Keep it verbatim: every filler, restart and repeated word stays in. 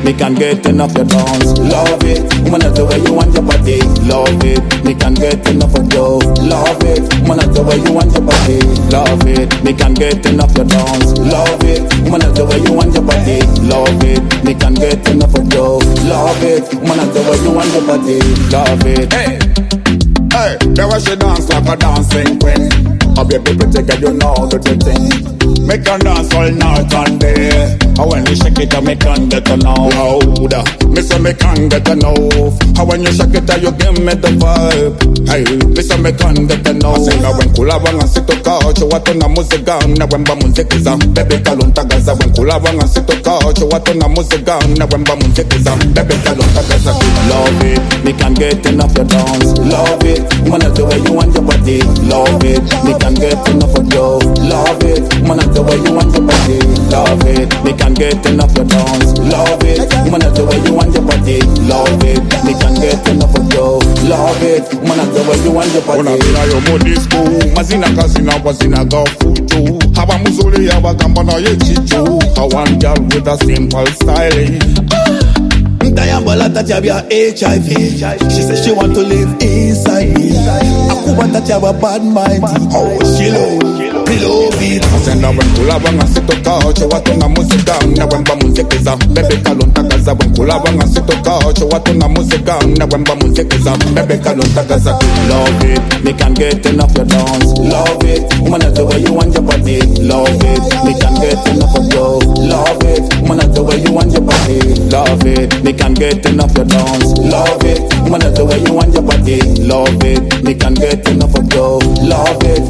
me can't get enough your dance. Love it, woman, that's the way you want your body. Love it, me can't get enough of you. Love it, woman, that's the way you want your body. Love it, me can't get enough your dance. Love it, woman, that's the way you want your body. Love it, me can't get enough of you. Love it, woman, that's the way you want your body. Love it. Hey, hey, there was she dance like a dancing queen. Oh baby, pretty girl, you know the thing. Make her dance all night and day. And when you shake it, I make her get a know. Loud, me say me can get enough. And when you shake it, you give me the vibe. Hey, me say me can get enough. Singa when kula wanga sito couch, watu na muzika na wemba muzikiza. Baby kalunta gaza when kula wanga sito couch, watu na muzika na wemba muzikiza. Baby kalunta gaza. Love it, me can't get enough your dance. Love it, woman, that's the way you want your body. Love it, me can't get enough of you. Love it, woman, that's the way you want your body. Love it, me can't get enough your dance. Love it, woman, that's the way you want your body. Love it, me can't get enough of you. Love it, woman, that's the way you want your body. Una bila yo modisco, mazina kazina wazina go futu. Haba muzuri ya wakamba na ye chichu. A one girl with a simple style. Diambola that you have H I V. She says she want to live inside me. Akuba that you have a bad mind. Oh, she low, below it. Senda when kula wanga sito couch, watu na muzika na wemba muzikiza. Baby kalunta gaza when kula wanga sito couch, watu na muzika na wemba muzikiza. Baby kalunta gaza. Love it, me can't get enough your dance. Love it, woman, that's the way you want your body. Love it, me can't get enough of you. Love it, woman, that's the way you want your body. Love it, me can't get enough your dance. Love it, woman, that's the way you want your body. Love it, me can't get enough of you. Love it,